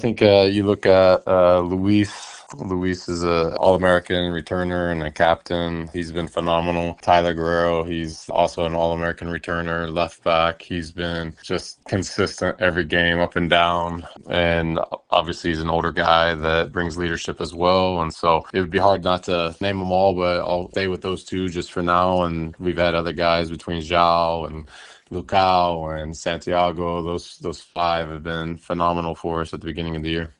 think you look at Luis. Luis is a All-American returner and a captain. He's been phenomenal. Tyler Guerrero, he's also an All-American returner, left back. He's been just consistent every game, up and down. And obviously, he's an older guy that brings leadership as well. And so it would be hard not to name them all, but I'll stay with those two just for now. And we've had other guys between Zhao and Lucao and Santiago. Those five have been phenomenal for us at the beginning of the year.